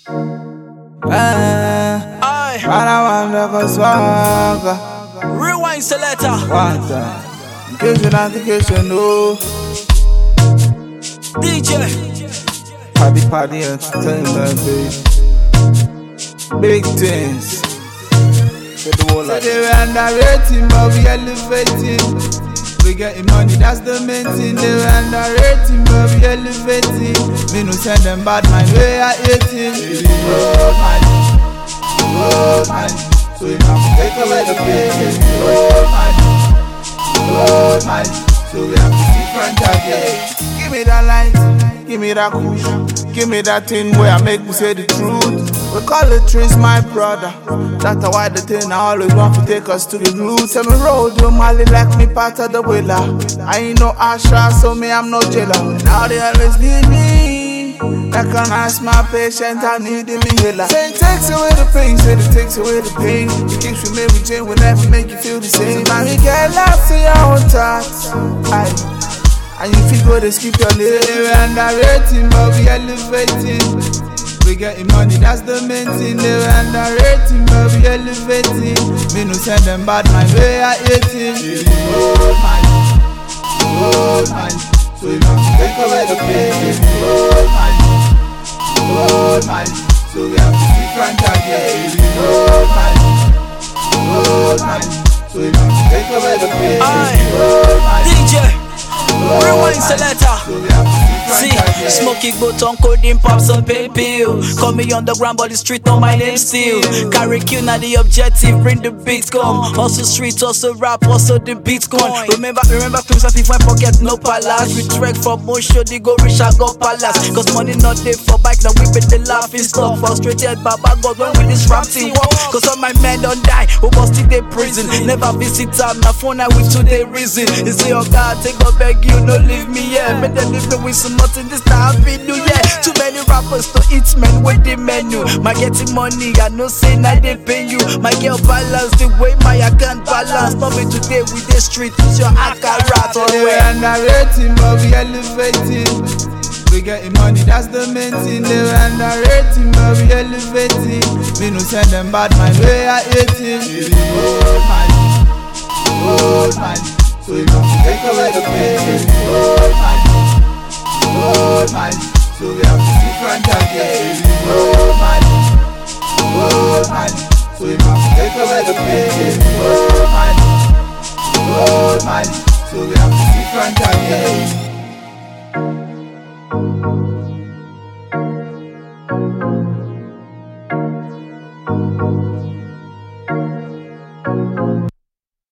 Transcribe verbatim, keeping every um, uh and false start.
Aye. Para wanda swagger. Rewind selector. One time. In case you not, in case you know. D J. Party party entertainment, baby. Big things. Say the whole life. They were underrating, but we elevating. We getting money, that's the main thing. They were underrating, but we elevating. Me no send them bad mind, we are eating. Road man, road man. So you have to take away the pain. Road man, road man. So we have to see front again. Give me that light, give me that push, give me that thing where I make me say the truth. We call it trees, my brother. That's why the thing I always want to take us to the roots. Tell me road, you Mali like me part of the wheeler. I ain't no Asha, so me I'm no jailer. Now they always need me. I can ask my patient, I need him healer. Say it takes away the pain, say it takes away the pain. It keeps you Mary Jane, will never make you feel the same. So now you get lost in your own thoughts. Aye. And you feel good, they skip your lane. They were underrating, but we elevating. We getting money, that's the main thing. They were underrating, but we elevating. Me no send them bad mind, we are eating. Road man, road man. So you have to take away the pain. Road man, road man. So we have to see front again. Road man, road man. So you have to take away the pain. Road man, D J. Rewind selector. See, smoking boat on codeine, pops on pay pill. Call me underground, but the street on my name still. Carry Q, now the objective, bring the beats come. Also street, also rap, also the beats gone. Remember, remember things that if I forget no palace. We trek from motion, they go reach I go palace. Cause money not there for bike, now we bet the laughing stock. Frustrated, Baba God, when with this rap team walk. Cause all my men don't die, who must in the prison. Never visit time, now phone I with today reason. They say, oh God, take a beg you, no leave me here. Yeah. Better leave me with some nothing this time video, yeah. Too many rappers to eat, man, with the menu. My getting money, I no say now they pay you. My girl balance the way my account balance. Not me today with the street, it's your akarat or they were underrating, but we elevating. We getting money, that's the main thing. They were underrating, but we elevating. Me no send them bad mind, we are eating. Road man, road man. So you have to take away the pain. Road man, road man. So we have to see front again. Road man, road man. So you have to take away the pain. Road man, road man. So we have to see front again.